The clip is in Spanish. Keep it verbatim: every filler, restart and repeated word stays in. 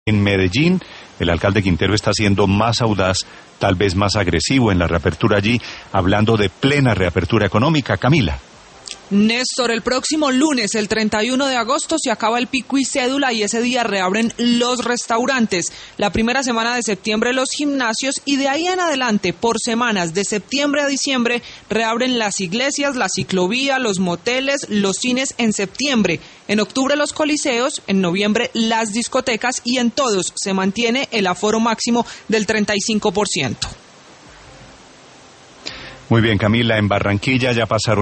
En Medellín, el alcalde Quintero está siendo más audaz, tal vez más agresivo en la reapertura allí, hablando de plena reapertura económica. Camila. Néstor, el próximo lunes, el treinta y uno de agosto, se acaba el pico y cédula y ese día reabren los restaurantes. La primera semana de septiembre los gimnasios y de ahí en adelante, por semanas, de septiembre a diciembre, reabren las iglesias, la ciclovía, los moteles, los cines en septiembre. En octubre los coliseos, en noviembre las discotecas y en todos se mantiene el aforo máximo del treinta y cinco por ciento. Muy bien, Camila, en Barranquilla ya pasaron